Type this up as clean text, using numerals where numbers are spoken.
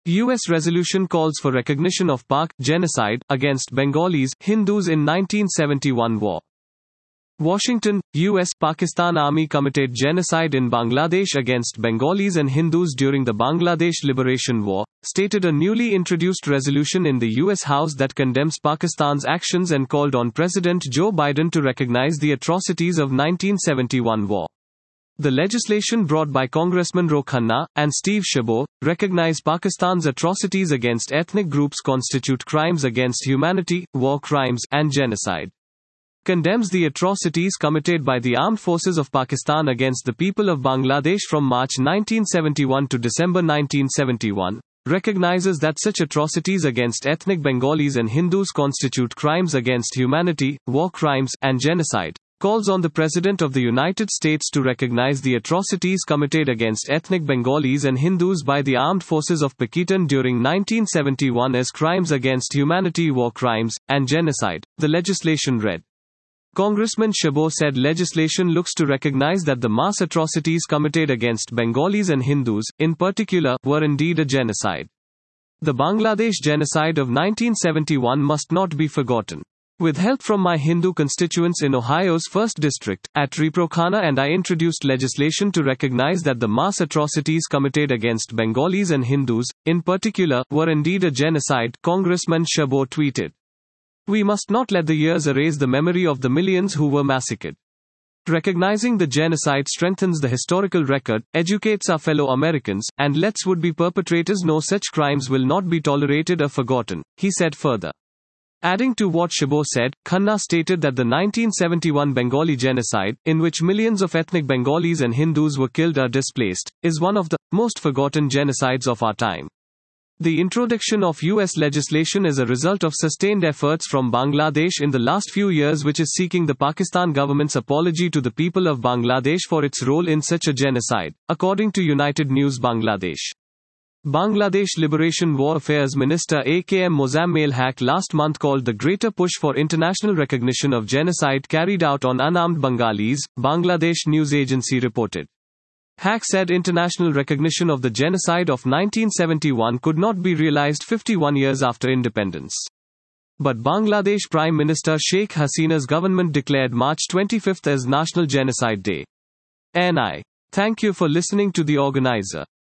U.S. resolution calls for recognition of Pak genocide against Bengalis, Hindus in 1971 war. Washington, U.S. Pakistan Army committed genocide in Bangladesh against Bengalis and Hindus during the Bangladesh Liberation War, stated a newly introduced resolution in the U.S. House that condemns Pakistan's actions and called on President Joe Biden to recognize the atrocities of 1971 war. The legislation brought by Congressman Ro Khanna and Steve Chabot recognize Pakistan's atrocities against ethnic groups constitute crimes against humanity, war crimes, and genocide. Condemns the atrocities committed by the armed forces of Pakistan against the people of Bangladesh from March 1971 to December 1971, recognizes that such atrocities against ethnic Bengalis and Hindus constitute crimes against humanity, war crimes, and genocide, calls on the President of the United States to recognize the atrocities committed against ethnic Bengalis and Hindus by the armed forces of Pakistan during 1971 as crimes against humanity, war crimes, and genocide, the legislation read. Congressman Chabot said legislation looks to recognize that the mass atrocities committed against Bengalis and Hindus, in particular, were indeed a genocide. The Bangladesh genocide of 1971 must not be forgotten. With help from my Hindu constituents in Ohio's 1st District, at Repro Khana, and I introduced legislation to recognize that the mass atrocities committed against Bengalis and Hindus, in particular, were indeed a genocide, Congressman Chabot tweeted. We must not let the years erase the memory of the millions who were massacred. Recognizing the genocide strengthens the historical record, educates our fellow Americans, and lets would-be perpetrators know such crimes will not be tolerated or forgotten, he said further. Adding to what Chabot said, Khanna stated that the 1971 Bengali genocide, in which millions of ethnic Bengalis and Hindus were killed or displaced, is one of the most forgotten genocides of our time. The introduction of U.S. legislation is a result of sustained efforts from Bangladesh in the last few years, which is seeking the Pakistan government's apology to the people of Bangladesh for its role in such a genocide, according to United News Bangladesh. Bangladesh Liberation War Affairs Minister AKM Mozammel Haq last month called the greater push for international recognition of genocide carried out on unarmed Bengalis, Bangladesh news agency reported. Haq said international recognition of the genocide of 1971 could not be realized 51 years after independence. But Bangladesh Prime Minister Sheikh Hasina's government declared March 25 as National Genocide Day. NI. Thank you for listening to The Organizer.